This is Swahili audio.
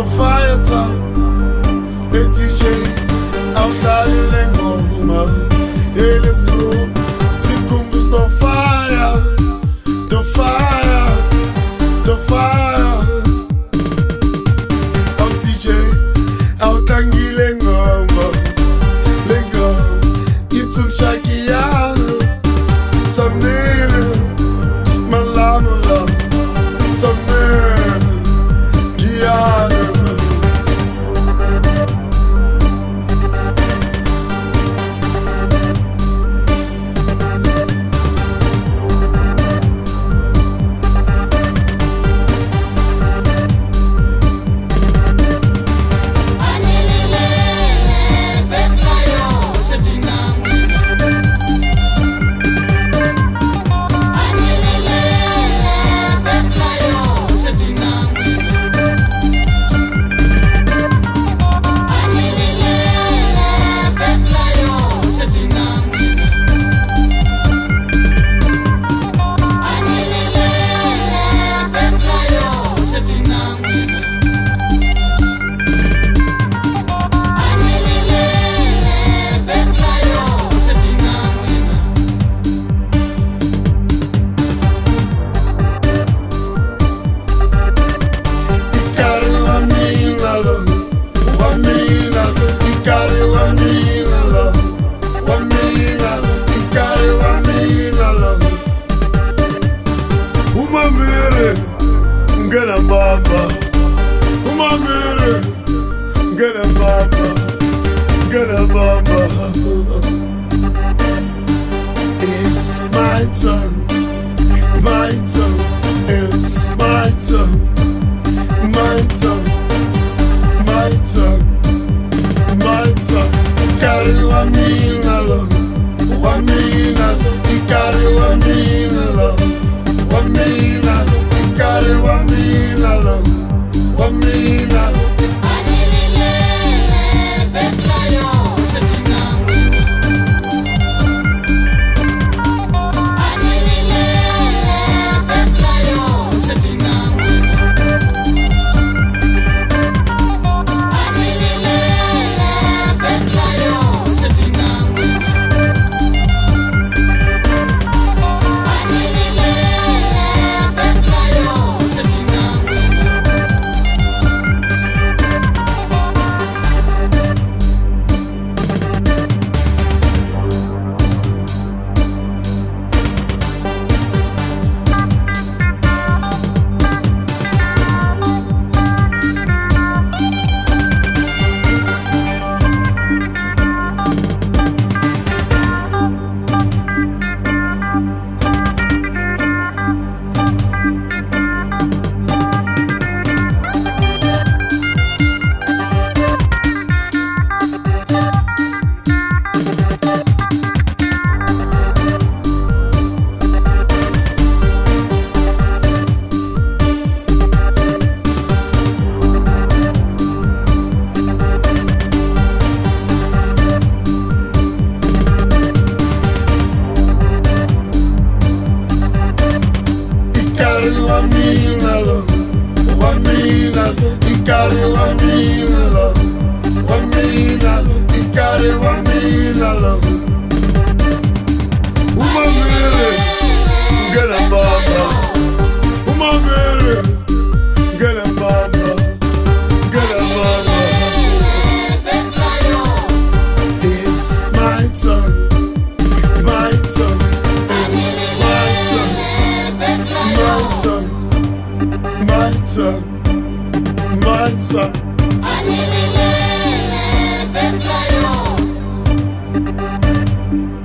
so fire time. The DJ outdali lengoma. Hey, let's go. Sikumbus no fire, the fire, the fire. Out DJ outangi lengoma, lengoma. Itun shakiana, tamina, malamula, tamina, diana. Get a mama, get a mama, get a mama. It's my turn, it's my turn, my turn, my turn, my turn. Carry one mean love, one mean love, you carry one mean love, one mean love. Carry one mean love, one mean love. One mean love, one mean love, you got it, one mean love, one mean love, you got it, one mean love. Woman, really, get a baba. Woman, really, get a baba, get a baba. It's my turn, my turn, it's my turn, my turn. Matter. I need